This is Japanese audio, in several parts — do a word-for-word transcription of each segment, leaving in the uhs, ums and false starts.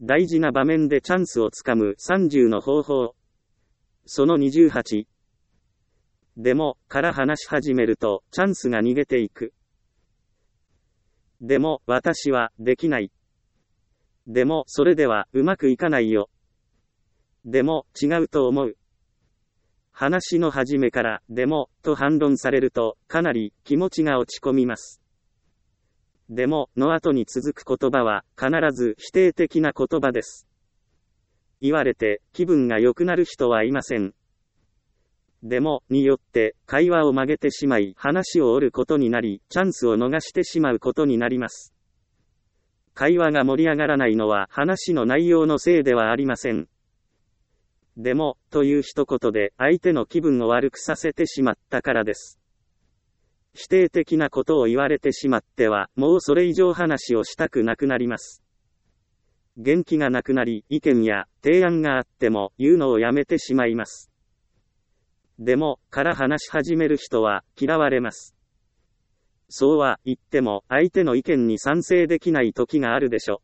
大事な場面でチャンスをつかむさんじゅうの方法。そのにじゅうはち。でも、から話し始めると、チャンスが逃げていく。でも、私は、できない。でも、それでは、うまくいかないよ。でも、違うと思う。話の始めから、でも、と反論されると、かなり、気持ちが落ち込みます。でも、の後に続く言葉は、必ず否定的な言葉です。言われて、気分が良くなる人はいません。でも、によって、会話を曲げてしまい、話を折ることになり、チャンスを逃してしまうことになります。会話が盛り上がらないのは、話の内容のせいではありません。でも、という一言で、相手の気分を悪くさせてしまったからです。否定的なことを言われてしまっては、もうそれ以上話をしたくなくなります。元気がなくなり、意見や提案があっても、言うのをやめてしまいます。でも、から話し始める人は、嫌われます。そうは言っても、相手の意見に賛成できない時があるでしょ。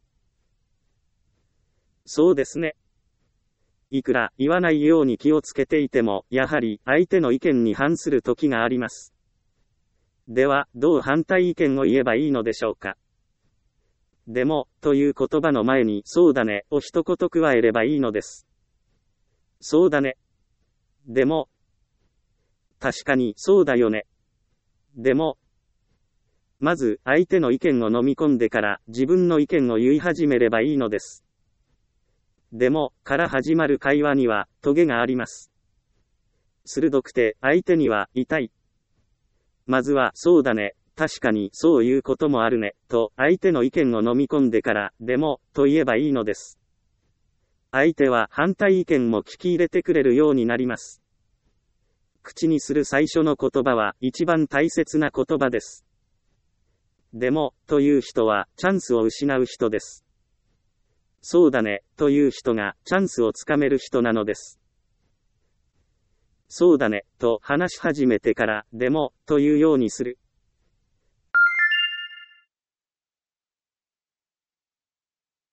そうですね。いくら言わないように気をつけていても、やはり相手の意見に反する時があります。では、どう反対意見を言えばいいのでしょうか。でも、という言葉の前に、そうだね、を一言加えればいいのです。そうだね。でも、確かに、そうだよね。でも、まず、相手の意見を飲み込んでから、自分の意見を言い始めればいいのです。でも、から始まる会話には、トゲがあります。鋭くて、相手には、痛い。まずは、そうだね、確かに、そういうこともあるね、と、相手の意見を飲み込んでから、でも、と言えばいいのです。相手は、反対意見も聞き入れてくれるようになります。口にする最初の言葉は、一番大切な言葉です。でも、という人は、チャンスを失う人です。そうだね、という人が、チャンスをつかめる人なのです。そうだね、と話し始めてから、でも、というようにする。